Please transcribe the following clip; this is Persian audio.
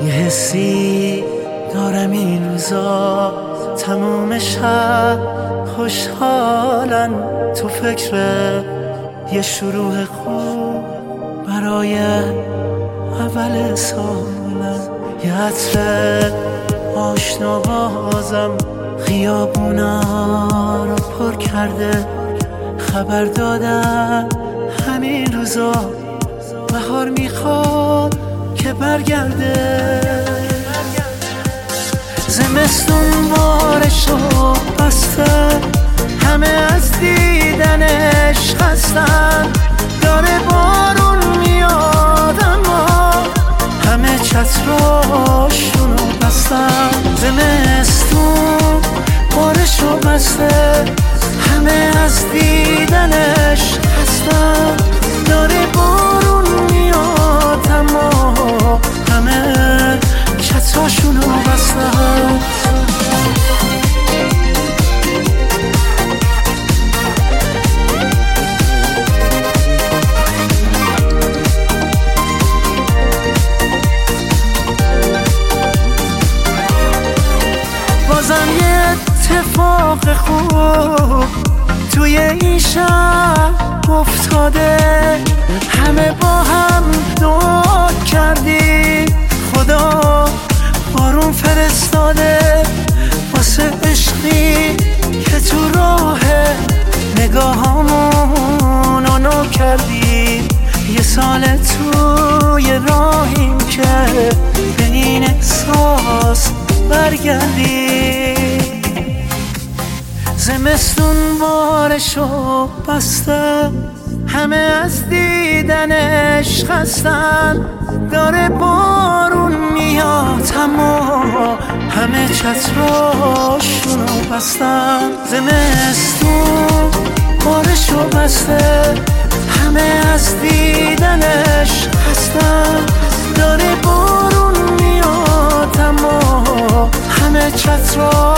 یه حسی دارم این روزا، تموم شب خوشحالن، تو فکر یه شروع خوب برای اول سالن. یه عطر آشنا بازم خیابونا رو پر کرده، خبر دادن همین روزا بهار میخواد که برگرده. زمستون بارشو بسته، همه از دیدنش خستن، داره بارون میاد اما همه چتراشونو بستن. زمستون بارشو بسته، همه از دیدنش خستن، داره بارون میاد اما همه چتراشونو بستن. بازم یه اتفاق خوب توی این شب افتاده، همه با هم دعا کردیم خدا بارون فرستاده، واسه عشقی که تو راه نگاهامونو نو کردیم. یه سال توی راهیم که به این احساس برگردیم. زمستون بارشو بسته، همه از دیدنش خستن، داره بارون میاد اما همه چتراشونو بستن. زمستون بارشو بسته، همه از دیدنش خستن، داره بارون میاد اما همه چتراشونو